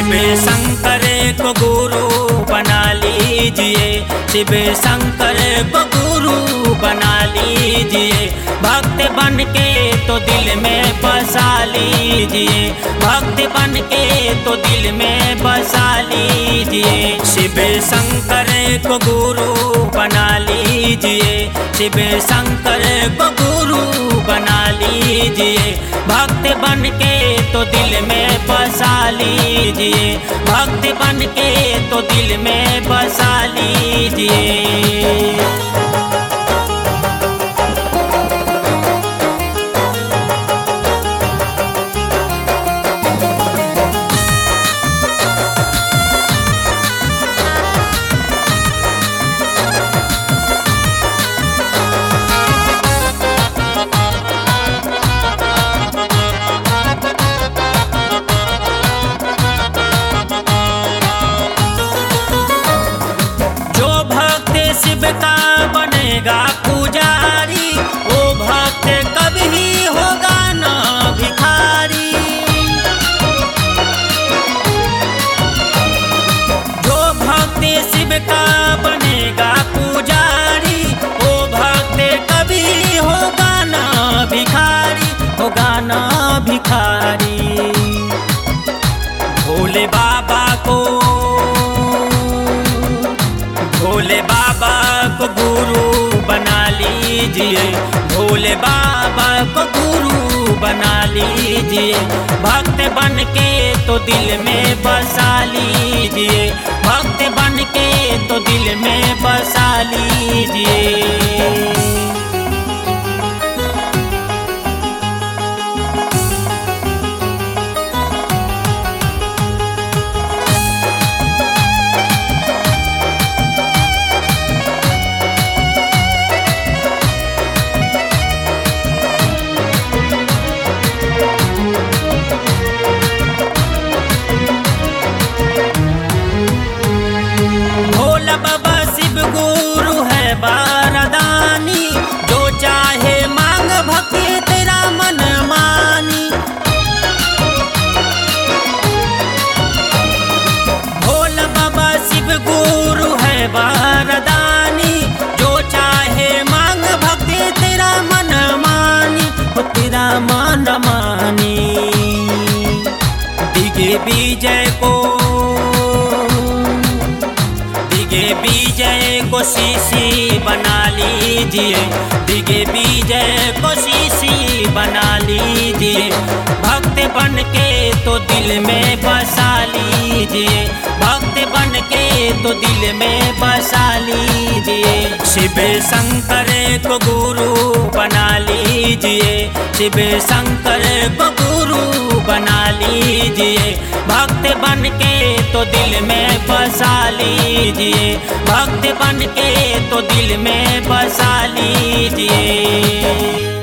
शिव शंकर को गुरु बना लीजिए, शिव शंकर को गुरु बना लीजिए। भक्त बन के तो दिल में बसा लीजिए, भक्त बन के तो दिल में बसा लीजिए। शिव शंकर को गुरु बना लीजिए, शिव शंकर को गुरु बना लीजिए। भक्त बन के तो दिल में बसा लीजिए, भक्त बन के तो दिल में बसा लीजिए। शिव का बनेगा पुजारी, वो भक्त कभी होगा ना भिखारी। जो भक्त शिव का बनेगा पुजारी, वो भक्त कभी होगा ना भिखारी, होगा ना भिखारी। भोले बाबा को, भोले बाबा को गुरु बना लीजिए, भोले बाबा को गुरु बना लीजिए। भक्त बन के तो दिल में बसा लीजिए, भक्त बन के तो दिल में बसा लीजिए। भोला बाबा शिव गुरु है वरदानी, जो चाहे मांग भक्ति तेरा मन मानी। भोला बाबा शिव गुरु है वरदानी, जो चाहे मांग भक्ति तेरा मन मानी, तेरा मन मानी। दिगे विजय को, विजय को शीशी बना लीजिए, दिगे विजय को शीशी बना लीजिए। भक्त बन के तो दिल में बसा लीजिए, भक्त बन के तो दिल में बसा लीजिए। शिव शंकर को गुरु बना लीजिए, शिव शंकर को गुरु बना लीजिए। भक्त बन के तो दिल में बसा लीजिए, भक्त बन के तो दिल में बसा लीजिए।